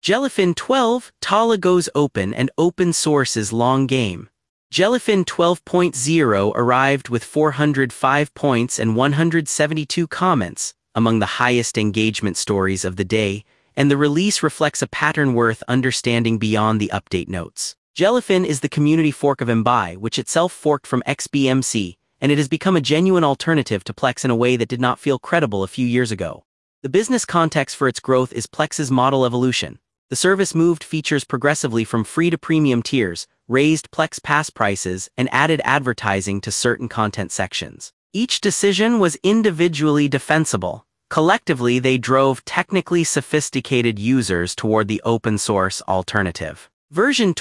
Jellyfin 12, Talla goes open and open source is long game. Jellyfin 12.0 arrived with 405 points and 172 comments, among the highest engagement stories of the day, and the release reflects a pattern worth understanding beyond the update notes. Jellyfin is the community fork of Imbai, which itself forked from XBMC, and it has become a genuine alternative to Plex in a way that did not feel credible a few years ago. The business context for its growth is Plex's model evolution. The service moved features progressively from free to premium tiers, raised Plex pass prices, and added advertising to certain content sections. Each decision was individually defensible. Collectively, they drove technically sophisticated users toward the open-source alternative. Version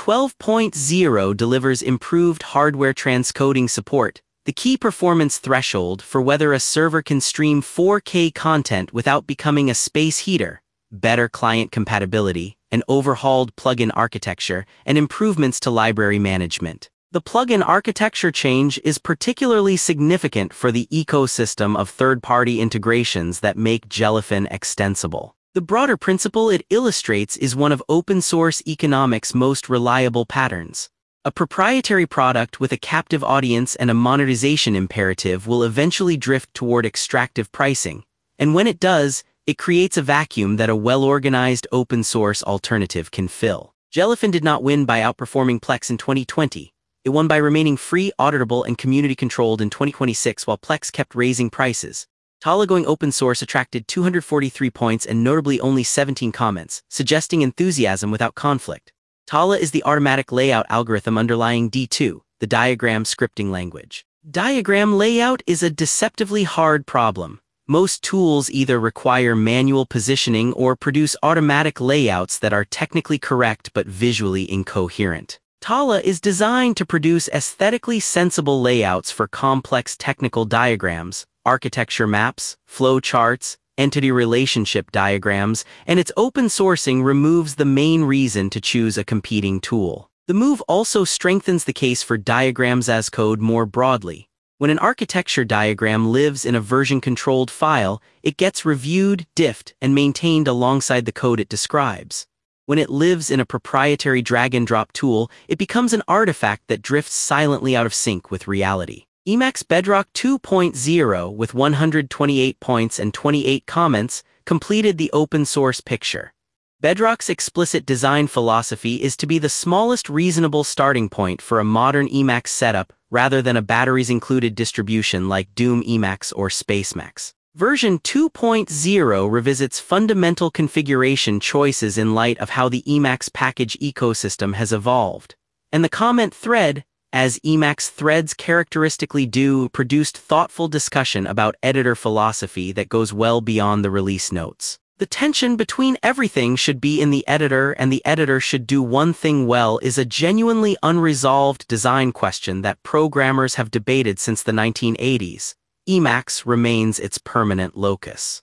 12.0 delivers improved hardware transcoding support, the key performance threshold for whether a server can stream 4K content without becoming a space heater, better client compatibility, an overhauled plugin architecture, and improvements to library management. The plugin architecture change is particularly significant for the ecosystem of third-party integrations that make Jellyfin extensible. The broader principle it illustrates is one of open-source economics' most reliable patterns. A proprietary product with a captive audience and a monetization imperative will eventually drift toward extractive pricing, and when it does, it creates a vacuum that a well-organized open-source alternative can fill. Jellyfin did not win by outperforming Plex in 2020. It won by remaining free, auditable, and community-controlled in 2026 while Plex kept raising prices. Talla going open source attracted 243 points and notably only 17 comments, suggesting enthusiasm without conflict. Talla is the automatic layout algorithm underlying D2, the diagram scripting language. Diagram layout is a deceptively hard problem. Most tools either require manual positioning or produce automatic layouts that are technically correct but visually incoherent. Talla is designed to produce aesthetically sensible layouts for complex technical diagrams, architecture maps, flow charts, entity relationship diagrams, and its open sourcing removes the main reason to choose a competing tool. The move also strengthens the case for diagrams as code more broadly. When an architecture diagram lives in a version-controlled file, it gets reviewed, diffed, and maintained alongside the code it describes. When it lives in a proprietary drag-and-drop tool, it becomes an artifact that drifts silently out of sync with reality. Emacs Bedrock 2.0, with 128 points and 28 comments, completed the open-source picture. Bedrock's explicit design philosophy is to be the smallest reasonable starting point for a modern Emacs setup rather than a batteries-included distribution like Doom Emacs or SpaceMax. Version 2.0 revisits fundamental configuration choices in light of how the Emacs package ecosystem has evolved. And the comment thread, as Emacs threads characteristically do, produced thoughtful discussion about editor philosophy that goes well beyond the release notes. The tension between everything should be in the editor and the editor should do one thing well is a genuinely unresolved design question that programmers have debated since the 1980s. Emacs remains its permanent locus.